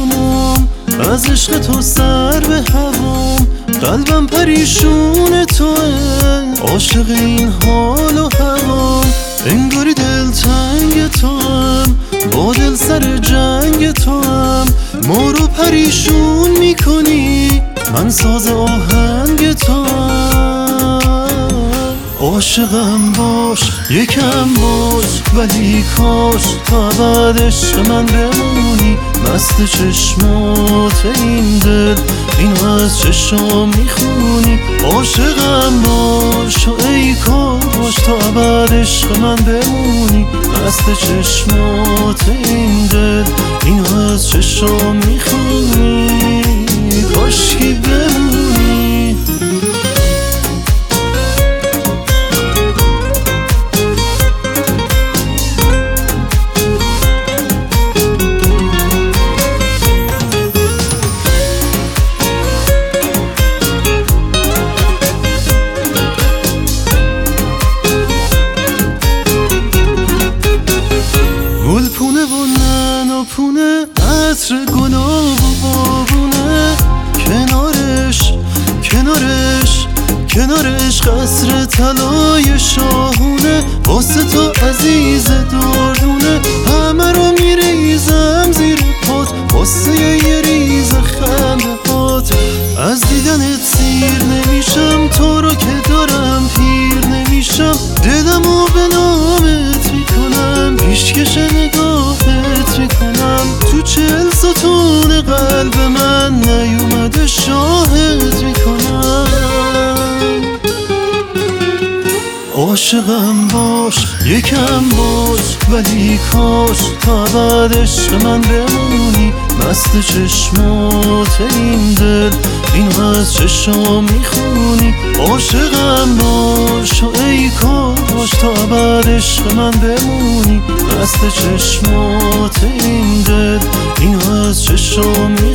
تمام، از عشق تو سر به هوام، قلبم پریشون توه، عاشق این حال و هوام، انگاری دلتنگ توام، با دل سر جنگ توام، ما رو پریشون میکنی، من ساز آهنگ توام. عاشقم باش یکم باش، ولی کاش تا ابد عشق من بمونی، مست چشمات این دل اینو از چشام میخونی. عاشقم باش و ای کاش تا ابد عشق من بمونی، مست چشمات این دل اینو از چشام میخونی، کاشکی بمونی. گل پونه و نعنا پونه، عطر گلاب و بابونه، کنارش کنارش کنارش قصر طلای شاهونه، واسه تو عزیز دردونه، همه رو میریزم زیر پات، واسه یه ریز خنده پات. از دیدنت سیر نمیشم، تو رو که دارم پیر نمیشم، دلمو به نامت میکنم، پیشکش نگاهت میکنم، تو 40 ستون قلب من نیومده شاهد میکنم. عاشقم باش یکم باش، ولی کاش تا ابد عشق من بمونی، مست چشمات این دل اینو از چشام میخونی. عاشقم باش و ای کاش تا ابد عشق من بمونی، مست چشمات این دل اینو از چشام میخونی.